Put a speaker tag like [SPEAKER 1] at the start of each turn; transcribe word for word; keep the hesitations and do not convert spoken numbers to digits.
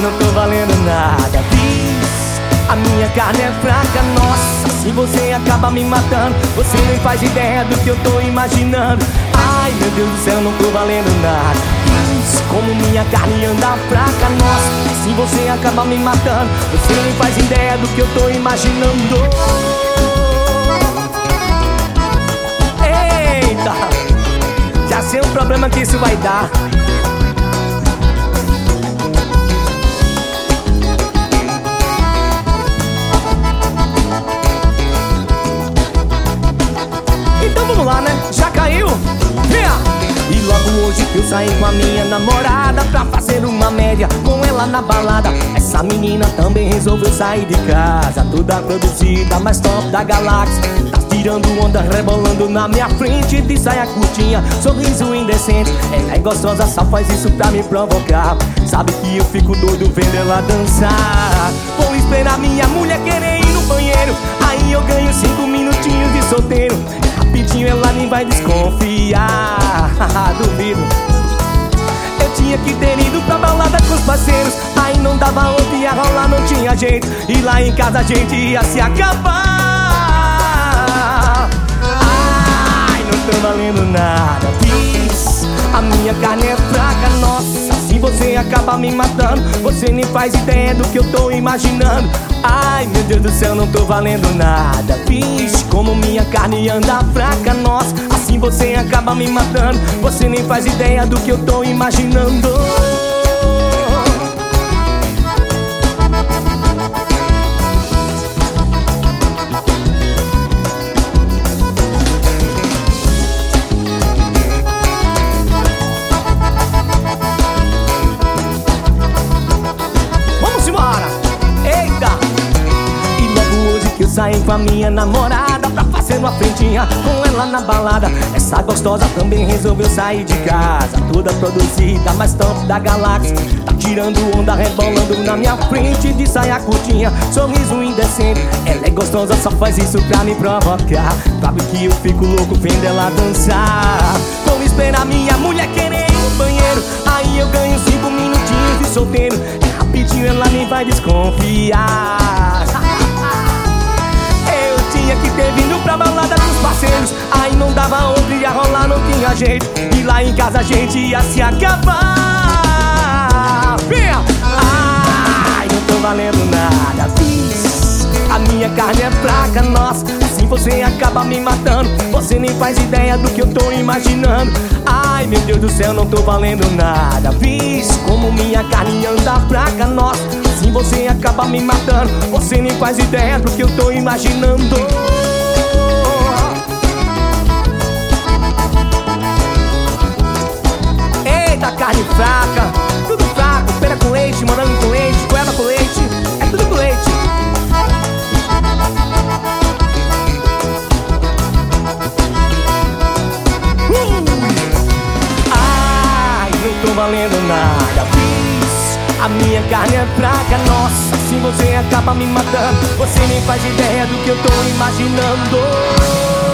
[SPEAKER 1] não tô valendo nada. Fiz, a minha carne é fraca, nossa, se você acaba me matando, você nem faz ideia do que eu tô imaginando. Ai, meu Deus do céu, não tô valendo nada. Fiz, como minha carne anda fraca, nossa, se você acaba me matando, você nem faz ideia do que eu tô imaginando. Eita, já sei o problema que isso vai dar. Então vamos lá, né? Já caiu? Venha! E logo hoje eu saí com a minha namorada pra fazer uma média com ela na balada. Essa menina também resolveu sair de casa, toda produzida, mais top da galáxia. Tá tirando onda, rebolando na minha frente, de saia curtinha, sorriso indecente. Ela é gostosa, só faz isso pra me provocar. Sabe que eu fico doido vendo ela dançar. Vou esperar minha mulher querer ir no banheiro, aí eu ganho cinco minutinhos de solteiro. Rapidinho ela nem vai desconfiar, duvido. Eu tinha que ter ido pra balada com os parceiros, aí não dava outro, ia rolar, não tinha jeito. E lá em casa a gente ia se acabar. Ai, não tô valendo nada. Fiz, a minha carne é fraca, nossa, se você acaba me matando, você nem faz ideia do que eu tô imaginando. Ai, meu Deus do céu, não tô valendo nada. Fiz, como minha carne anda fraca, nossa, assim você acaba me matando, você nem faz ideia do que eu tô imaginando. Saí com a minha namorada pra fazer uma frentinha com ela na balada. Essa gostosa também resolveu sair de casa, toda produzida, mais top da galáxia. Tá tirando onda, rebolando na minha frente, de saia curtinha, sorriso indecente. Ela é gostosa, só faz isso pra me provocar. Sabe que eu fico louco vendo ela dançar. Vou esperar minha mulher querer ir no banheiro, aí eu ganho cinco minutinhos de solteiro. É rapidinho, ela nem vai desconfiar. Tinha que ter vindo pra balada com os parceiros, aí não dava outro, ia rolar, não tinha jeito. E lá em casa a gente ia se acabar. Venha! Ai, não tô valendo nada. Fiz, a minha carne é fraca, nossa, assim você acaba me matando, você nem faz ideia do que eu tô imaginando. Ai, meu Deus do céu, não tô valendo nada. Fiz, como minha carne anda fraca, nossa, assim você acaba me matando, você nem faz ideia do que eu tô imaginando. Eita, carne fraca, tudo fraco, pera com leite, morango com leite, goiaba com leite, é tudo com leite. uh! Ai, não tô valendo nada. A minha carne é fraca, nossa, assim você acaba me matando, você nem faz ideia do que eu tô imaginando.